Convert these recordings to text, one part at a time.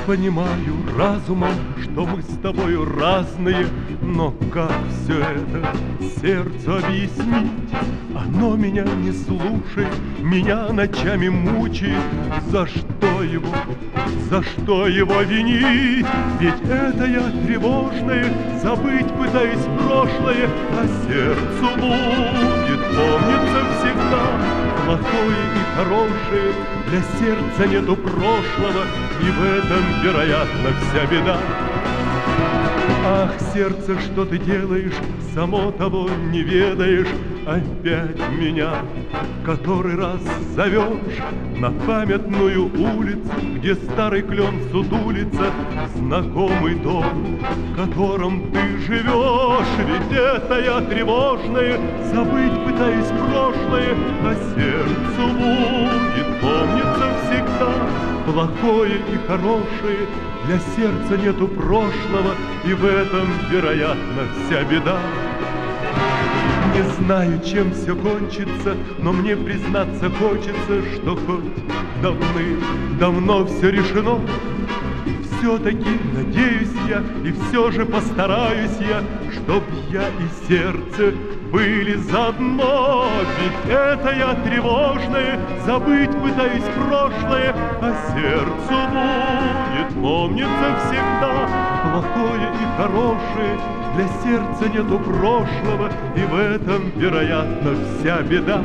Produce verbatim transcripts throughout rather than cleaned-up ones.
понимаю разумом, что мы с тобою разные, но как все это сердцу объяснить? Оно меня не слушает, меня ночами мучает. За что его, за что его винить? Ведь это я тревожное, забыть пытаюсь прошлое, а сердцу будет помнится всегда плохое и хорошее. Для сердца нету прошлого, и в этом, вероятно, вся беда. Ах, сердце, что ты делаешь, само того не ведаешь, опять меня который раз зовешь на памятную улицу, где старый клен сутулится, знакомый дом, в котором ты живешь. Ведь это я тревожное, забыть пытаюсь прошлое, а сердцу будет помнится всегда плохое и хорошее. Для сердца нету прошлого, и в этом, вероятно, вся беда. Не знаю, чем все кончится, но мне признаться хочется, что хоть давным-давно все решено. Все-таки надеюсь я, и все же постараюсь я, чтоб я и сердце были заодно. Ведь это я тревожное, забыть пытаюсь прошлое, а сердцу будет помнится всегда плохое и хорошее. Для сердца нету прошлого, и в этом, вероятно, вся беда.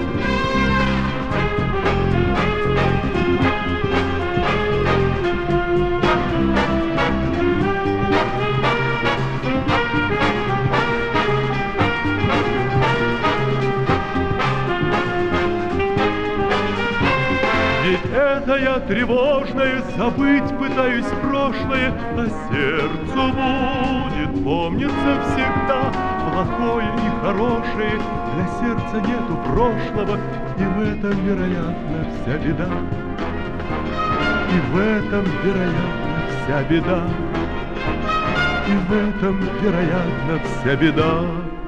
Ведь это я тревожное, забыть пытаюсь прошлое, а сердцу будет помнится всегда плохое и хорошее. Для сердца нету прошлого, и в этом, вероятно, вся беда. И в этом, вероятно, вся беда. И в этом, вероятно, вся беда.